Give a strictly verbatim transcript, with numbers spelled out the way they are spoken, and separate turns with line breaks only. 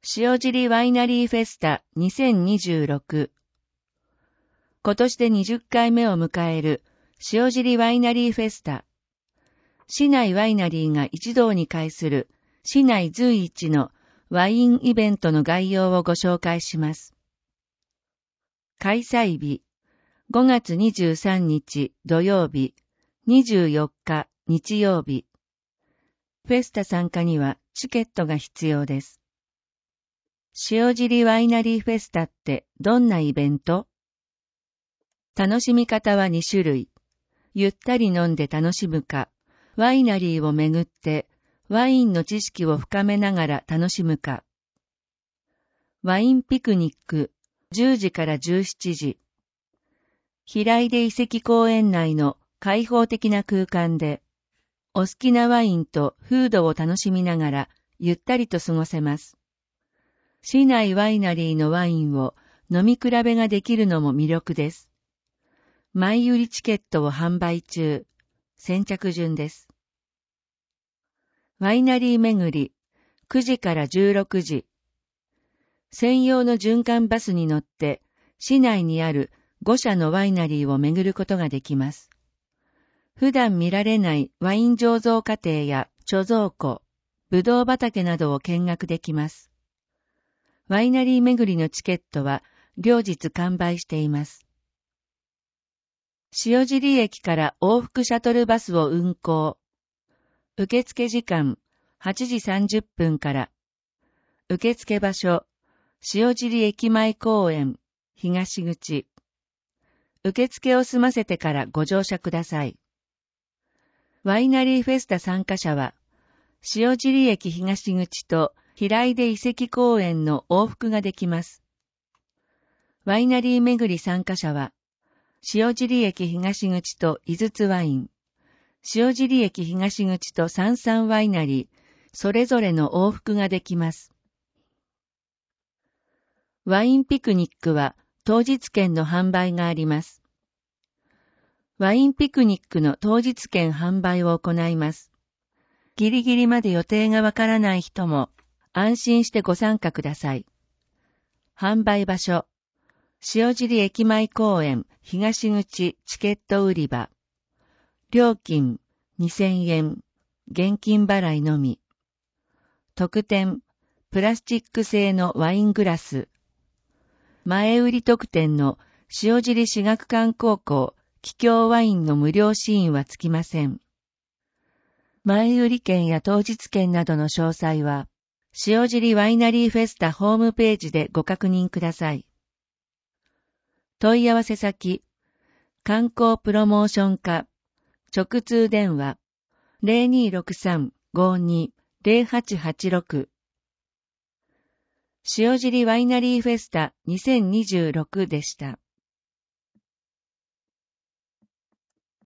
塩尻ワイナリーフェスタにせんにじゅうろく。今年でにじゅっかいめを迎える塩尻ワイナリーフェスタ。市内ワイナリーが一堂に会する市内随一のワインイベントの概要をご紹介します。開催日、ごがつにじゅうさんにち土曜日、にじゅうよっか日曜日。フェスタ参加にはチケットが必要です。塩尻ワイナリーフェスタってどんなイベント？楽しみ方はにしゅるい。ゆったり飲んで楽しむか、ワイナリーをめぐってワインの知識を深めながら楽しむか。ワインピクニック、じゅうじからじゅうしちじ。平出遺跡公園内の開放的な空間で、お好きなワインとフードを楽しみながらゆったりと過ごせます。市内ワイナリーのワインを飲み比べができるのも魅力です。前売りチケットを販売中。先着順です。ワイナリー巡り、くじからじゅうろくじ。専用の循環バスに乗って、市内にあるごしゃのワイナリーを巡ることができます。普段見られないワイン醸造過程や貯蔵庫、ぶどう畑などを見学できます。ワイナリー巡りのチケットは両日完売しています。塩尻駅から往復シャトルバスを運行。受付時間はちじさんじゅっぷんから。受付場所、塩尻駅前公園、東口。受付を済ませてからご乗車ください。ワイナリーフェスタ参加者は、塩尻駅東口と平出遺跡公園の往復ができます。ワイナリー巡り参加者は、塩尻駅東口と井筒ワイン、塩尻駅東口と三々ワイナリー、それぞれの往復ができます。ワインピクニックは当日券の販売があります。ワインピクニックの当日券販売を行います。ギリギリまで予定がわからない人も安心してご参加ください。販売場所、塩尻駅前公園東口チケット売り場。料金にせんえん、現金払いのみ。特典、プラスチック製のワイングラス。前売り特典の塩尻至学館高校桔梗ワインの無料試飲はつきません。前売り券や当日券などの詳細は、塩尻ワイナリーフェスタホームページでご確認ください。問い合わせ先、観光プロモーション課、直通電話、ゼロにーろくさん ごーにー ゼロはちはちろく。塩尻ワイナリーフェスタにせんにじゅうろくでした。